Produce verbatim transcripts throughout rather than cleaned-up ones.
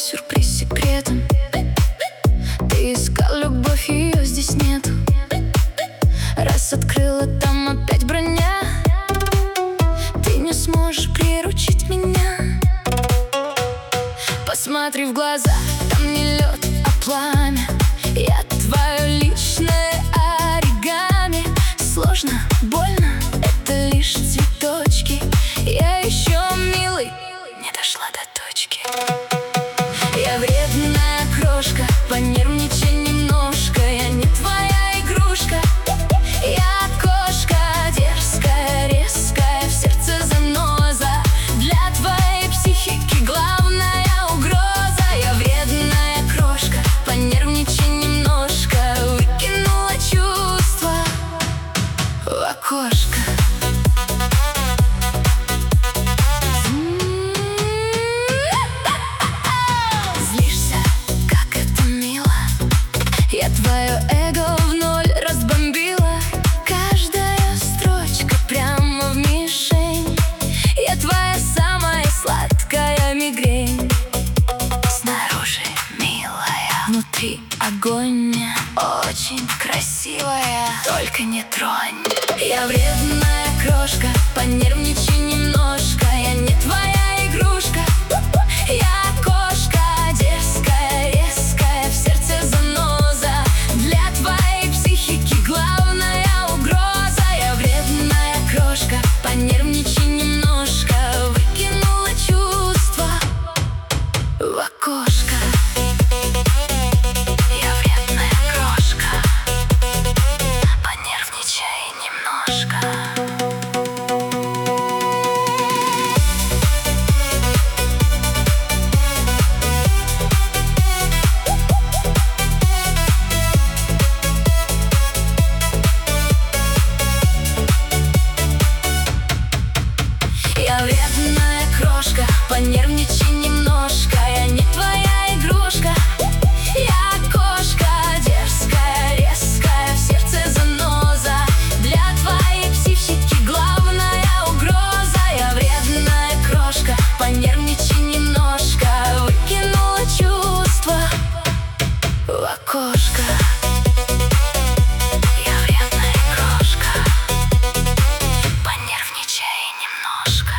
сюрприз секретом. Ты искал любовь, ее здесь нету. Раз открыла, там опять броня. Ты не сможешь приручить меня. Посмотри в глаза, там не лед, а пламя. Я твое личное оригами. Сложно, больно, это лишь цветочки. Я еще милый, не дошла до точки. Я вредная крошка, понервничай немножко. Я не твоя игрушка. Я кошка, дерзкая, резкая, в сердце заноза. Для твоей психики главная угроза. Я вредная крошка, понервничай немножко. Выкинула чувства в окошко. Я твое эго в ноль разбомбила. Каждая строчка прямо в мишень. Я твоя самая сладкая мигрень. Снаружи милая, внутри огонь. Очень красивая, только не тронь. Я вредная крошка, понервничай немножко. Я не твоя игрушка. Я кошка, дерзкая, резкая, в сердце заноза. Для твоей психики главная угроза. Я вредная крошка, понервничай немножко. Выкинула чувства в окошко. Я вредная крошка, понервничай немножко. Я вредная крошка, понервничай немножко. Я не твоя игрушка. Я кошка, дерзкая, резкая, в сердце заноза. Для твоей психики главная угроза. Я вредная крошка, понервничай немножко. Выкинула чувства в окошко. Я вредная крошка, понервничай немножко.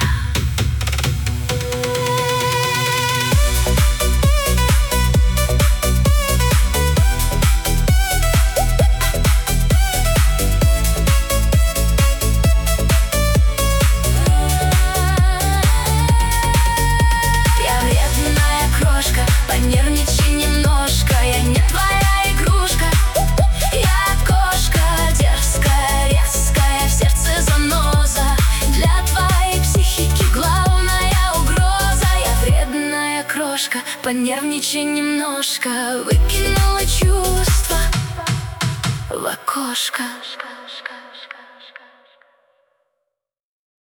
Я вредная крошка, понервничай немножко. Я не твоя игрушка. Я кошка, дерзкая, резкая, в сердце заноза. Для твоей психики главная угроза. Я вредная крошка, понервничай немножко. Выкинула чувства в окошко.